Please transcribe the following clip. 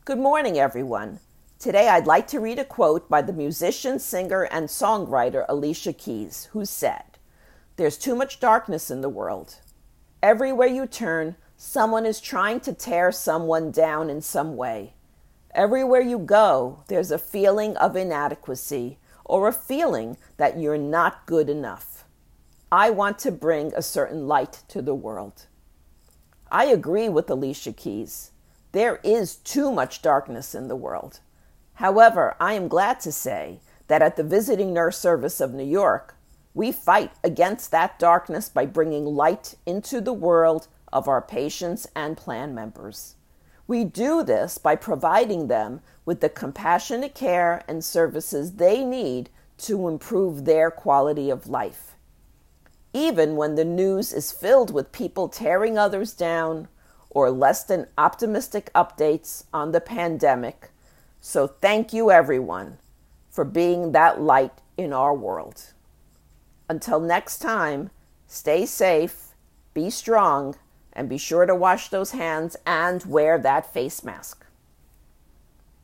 Good morning, everyone. Today I'd like to read a quote by the musician, singer, and songwriter Alicia Keys, who said, "There's too much darkness in the world. Everywhere you turn, someone is trying to tear someone down in some way. Everywhere you go, there's a feeling of inadequacy or a feeling that you're not good enough. I want to bring a certain light to the world." I agree with Alicia Keys. There is too much darkness in the world. However, I am glad to say that at the Visiting Nurse Service of New York, we fight against that darkness by bringing light into the world of our patients and plan members. We do this by providing them with the compassionate care and services they need to improve their quality of life. Even when the news is filled with people tearing others down or less than optimistic updates on the pandemic. So thank you, everyone, for being that light in our world. Until next time, stay safe, be strong, and be sure to wash those hands and wear that face mask.